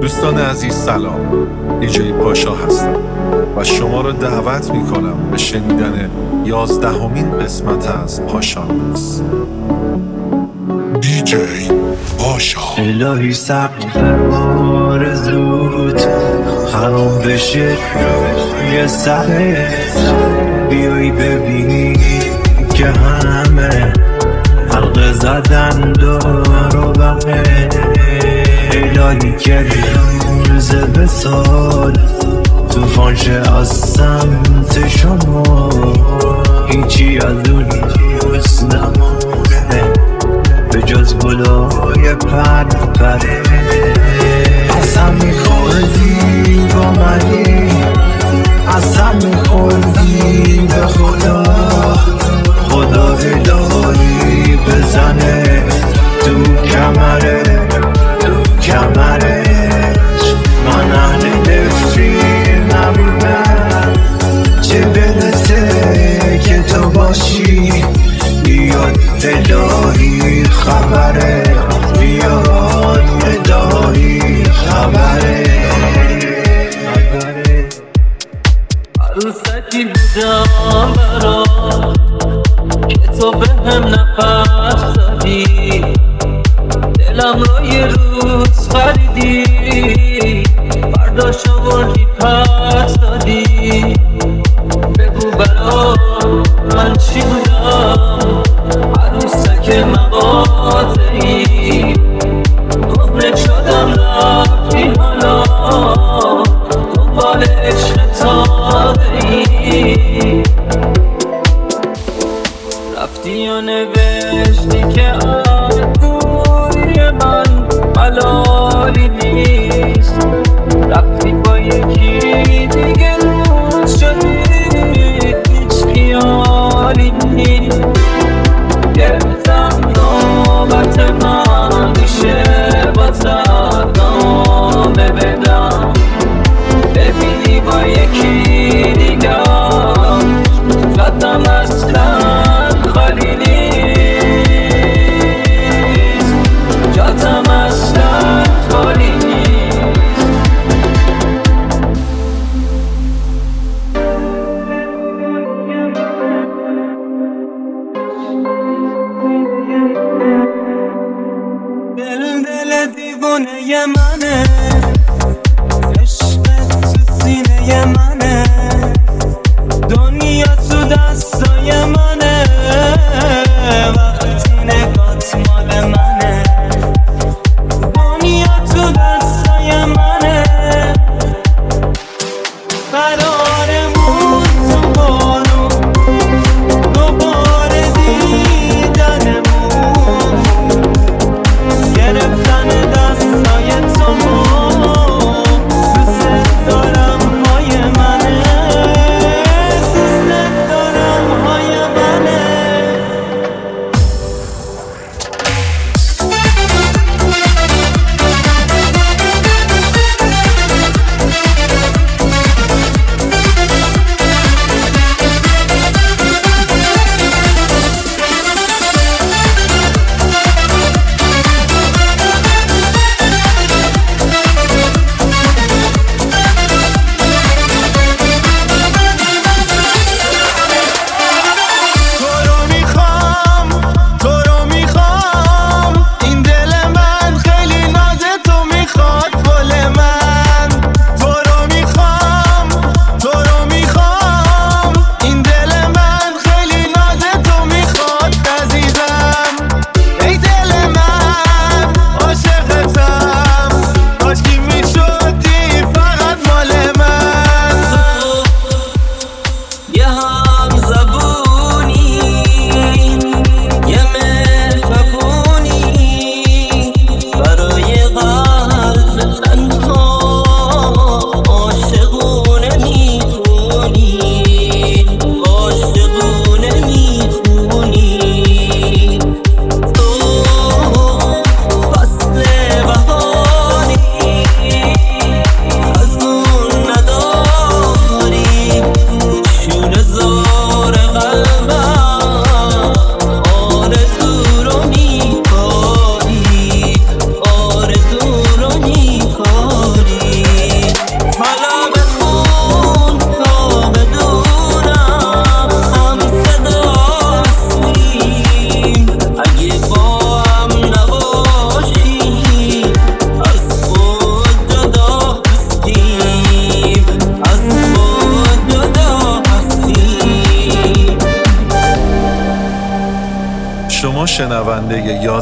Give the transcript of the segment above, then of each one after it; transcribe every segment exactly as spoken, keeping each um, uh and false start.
دوستان عزیز سلام، دیجی پاشا هستم و شما را دعوت می کنم به شنیدن یازدهمین قسمت از پاشا میکس. دیجی پاشا. الهی سقف آرزوت خراب بشه یه سره، بیایی ببینی که همه حلقه زدن دور و بره. الهی که روز به سال توفان شه از سمت شما، هیچی از اون روز نمونه به جز گلای پر پره. قسم میخوردی با منی، قسم میخوردی به خدا، خدا الهی بزنه تو کمره، تو کمرش. من اهل نفرین نبودم، چه برسه که تو باشی. بیاد الهی خبره، بیاد الهی خبره. عروسکی بودم برات که تو به هم نفس زدی، دلم رو یه روز خریدی، برداشت آوردی پس دادی. بگو برا من چی بودم، عروسک مقاطعی، عمرت شدم رفتی حالا دنبال عشق تازه‌ای. رفتی و نوشتی که از دوری من ملالی نیست، رفتی با یکی دیگه روز شدی هیچ خیالی نیست. گرفتم نوبت من میشه بازد نامه بدم، ببینی با یکی دیگه جاتم اصلا خالی نیست، جاتم اصلا خالی نیست. دل دل دیوونه منه، عشقت تو سینه منه، دنیا تو دستای منه، وقتی نگات مال منه. دنیا تو دستای منه، قرارمون تو بارون، دوباره دیدنمون، گرفتن دستای تو، دوست دارم مای من.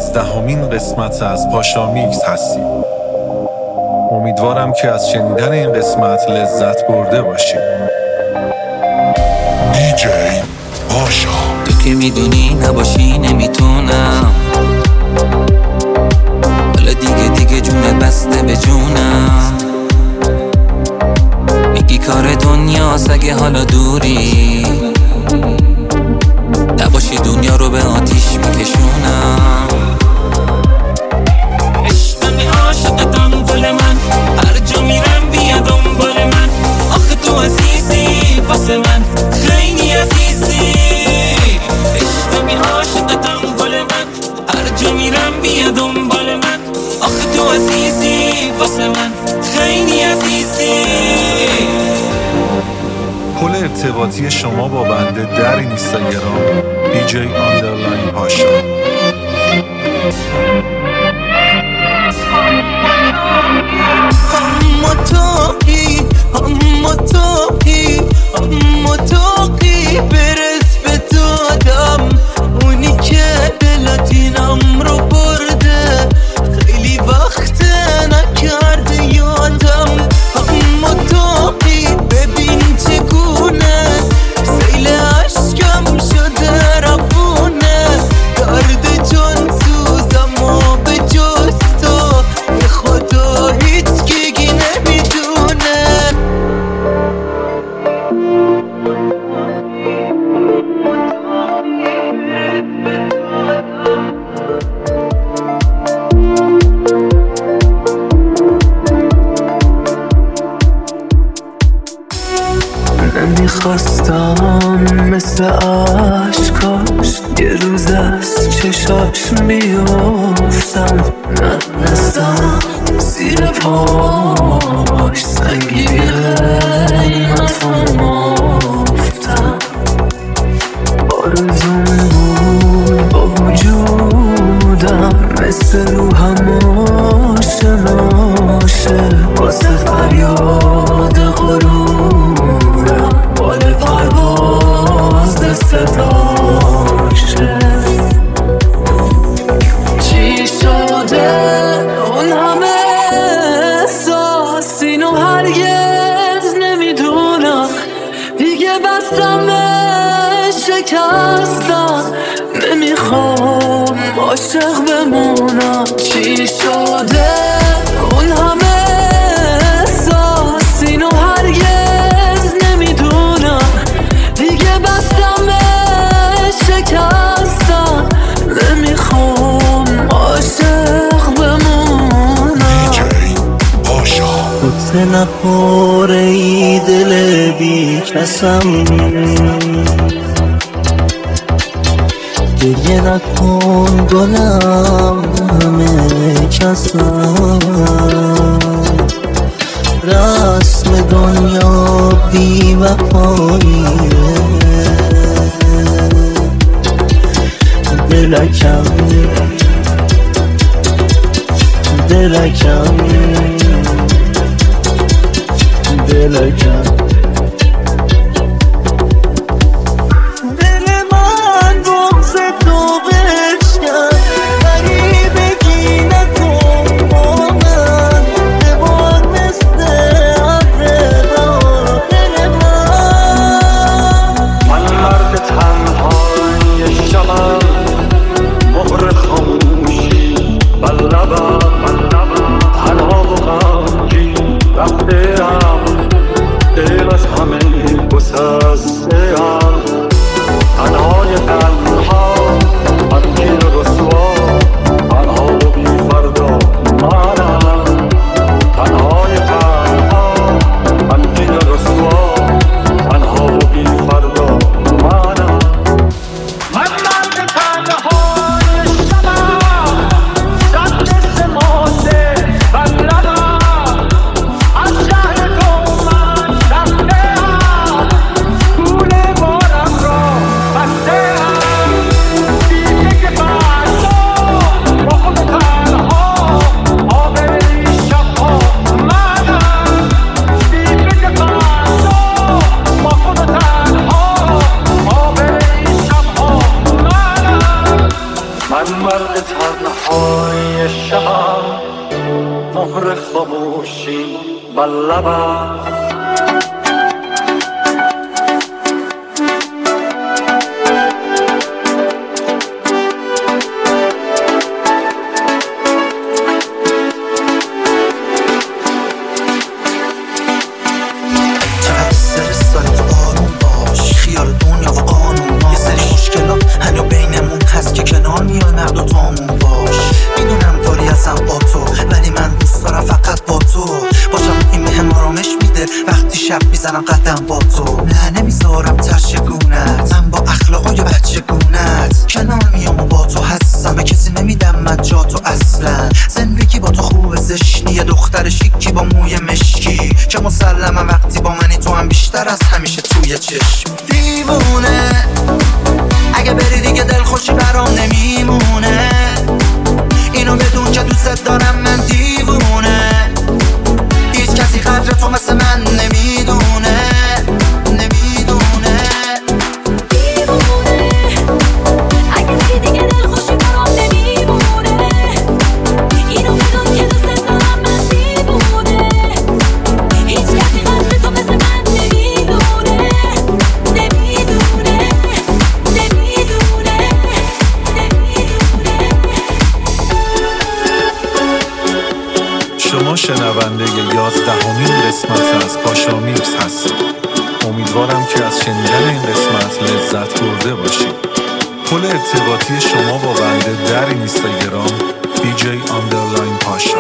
یازدهمین قسمت از پاشا میکس هستید. امیدوارم که از شنیدن این قسمت لذت برده باشید. دیجی پاشا. تو که میدونی نباشی نمیتونم، حالا دیگه دیگه جونت بسته به جونم. میگی کار دنیاست اگه حالا دوری، نباشی دنیا رو به آتیش میکشونم. عشقمی عاشقتم گل من، هر جا میرم بیا دنبال من. آخه تو عزیزی واسه من، خیلی عزیزی. عشقمی عاشقتم گل من، هر جا میرم بیا دنبال من. آخه تو عزیزی واسه من، خیلی عزیزی. پل ارتباطی شما با بنده در این اینستاگرام دیجی آندرلاین پاشا. اما توقی اما توقی اما توقی برس به دادم، اونی که دلاتینم رو برده، خیلی وقت نکرده یادم. اما توقی ببین چگونه سیل عشقم شده روونه، درد جان سوزم و به جز تو به خدا هیچ گیگی نمیدونه. نمیخواستم مثل عشقاش یه روز از چشاش بیفتم، نتونستم زیر پاش سنگی قیمتم افتم. آرزون بود با وجودم مثل روحم آشناشه، واسه فریاد غرورم بال پرواز صداشه. چی شده اون همه احساس، اینو هرگز نمیدونم. دیگه بستم شکستم، نمیخوام عاشق بمونم. چی شده اون همه احساس، اینو هرگز نمیدونم. دیگه بستم شکستم، نمیخوام عاشق بمونم. دیجی پاشا. تو نخوره ای دل بی کسم، گریه نکن گلم همه کسم. رسم دنیا بی وفاییه، دلکم دلکم دلکم. دل من بغض تو بشکن، غریبگی نکن با من، به باد مثل ابر بهار. دل من من مرد تنهای شبم، مهر خاموشی بر لبم، تنها و غمگین رفته‌ام. دل تنهای شبم مهر خاموشی بر لبم میزنم قدم با تو نه نمیذارم ترشگونت من با اخلاقای بچه گونت کنار میام و با تو هستم به کسی نمیدم من جا تو اصلا زندگی با تو خوب زشتی یه دختر شیکی با موی مشکی که مسلمم وقتی با منی تو هم بیشتر از همیشه توی چشم دیوونه اگه بری دیگه دل خوشی برام نمیمونه اینو بدون که دوست دارم من دیوونه هیچ کسی قدر تو مثل من نمیدونه نمیدونه دیوونه اگه بری دیگه دل خوشی برام نمیمونه اینو بدون که دوست دارم من دیوونه هیچ کسی قدر تو مثل من نمیدونه نمیدونه نمیدونه نمیدونه شما شنونده یازدهمین قسمت از پاشا میکس هستید. امیدوارم که از شنیدن این قسمت لذت برده باشید. پل ارتباطی شما با بنده در اینستاگرام دی جی آندرلاین پاشا.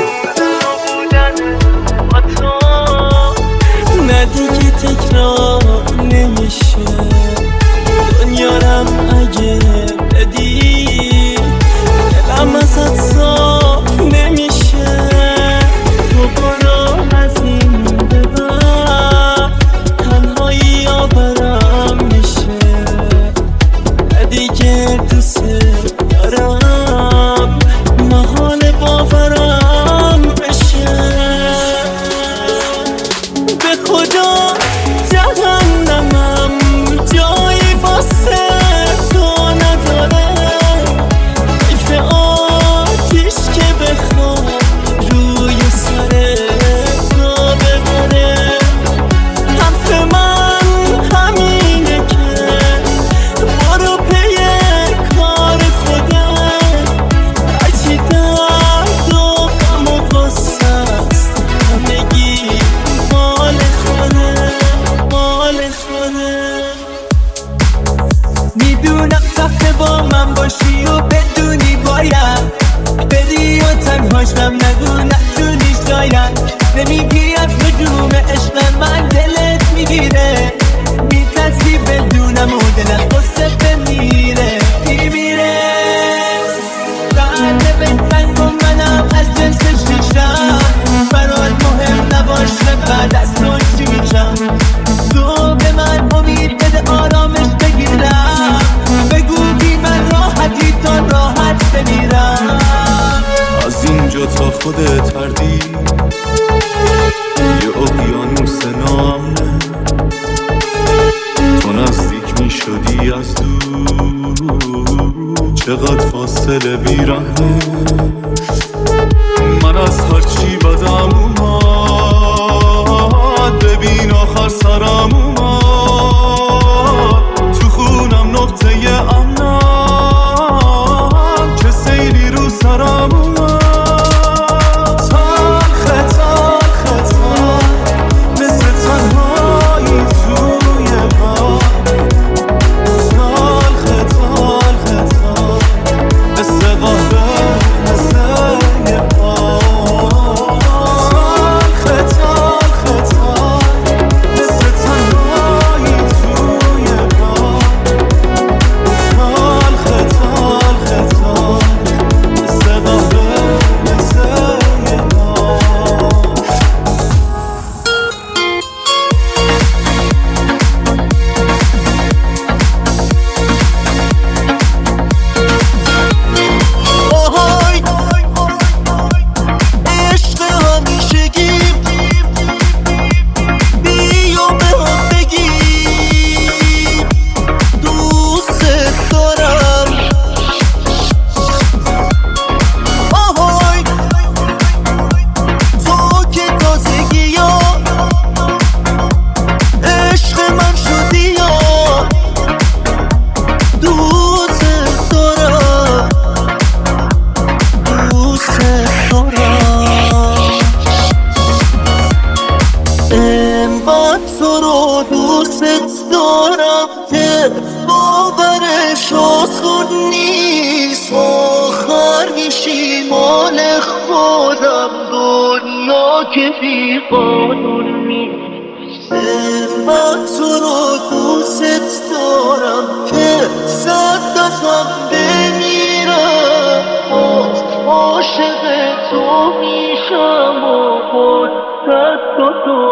نه دیگه تکرار نمیشه دنیارم اگه بدی دلم ازت صاف نمیشه تو برو از این ببر تنهایی آبرم میشه دیگه دوست دارم محال باورم بشه به خدا جهنمم جایی واسه تو نداره حیف آتیش که بخواد روی سر تو ببره حرف من همینه که برو پی کار خودت هرچی درد و غم و غصه است همگی مال خوده مال خوده میدونم سخته با من باشی و بدونی باید بدی و تنهاشم نگو نتونی شاید نمیگی از نجوم عشق من دلت میگیره میترسی بدونم و دلت قصه بمیره میمیره بعد بهتن کن منم از جنس شیشم برات مهم نباشه بعد از تو چی میشم تو به من امید بده آرامش بگیرم بگو بی من راحتی تا راحت بمیرم از اینجا تا خودت هردی یه اقیانوس نامنه تو نزدیک می شدی از دور چقدر فاصله بیرهنه من از هرچی بدم اومد ببین آخر سرم اومد تو خونم نقطه امنم که سیلی رو سرم اومد تلخه تلخه تلخ مثل تنهایی توی غم تلخه تلخه تلخ مثل قهوه مثل یه پا دوست دارم، انقدر تو رو دوست دارم که باورش آسون نیست. آخر میشی مال خودم، دنیا که بی قانون نیست. انقدر تو رو دوست دارم که صد دفعه بمیرم باز عاشق تو میشم و قدرت تو